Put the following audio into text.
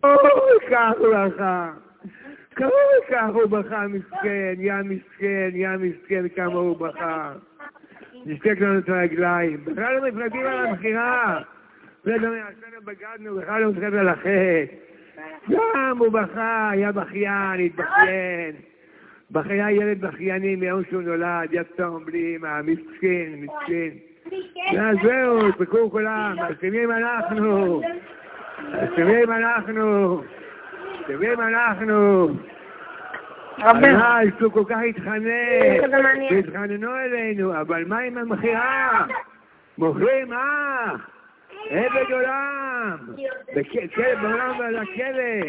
כך הוא בכה. כך הוא בכה, מסכן, יא מסכן, כמה הוא בכה. נשתק לנו את הרגליים. בכלל לא מפרדים על המחירה. עשינו בגדנו, בכלל לא מפרד על החטא. גם הוא בכה, היה בכיין, התבכיין. בחייה ילד בכייני מיום שהוא נולד, יצום בלי אמא, מסכן. זהו, תקעו כולם, אשמים אנחנו. שהוא כל כך התחננו אלינו, אבל מה עם המחירה? מוכרים עבד עולם, בעולם ועל הכלא.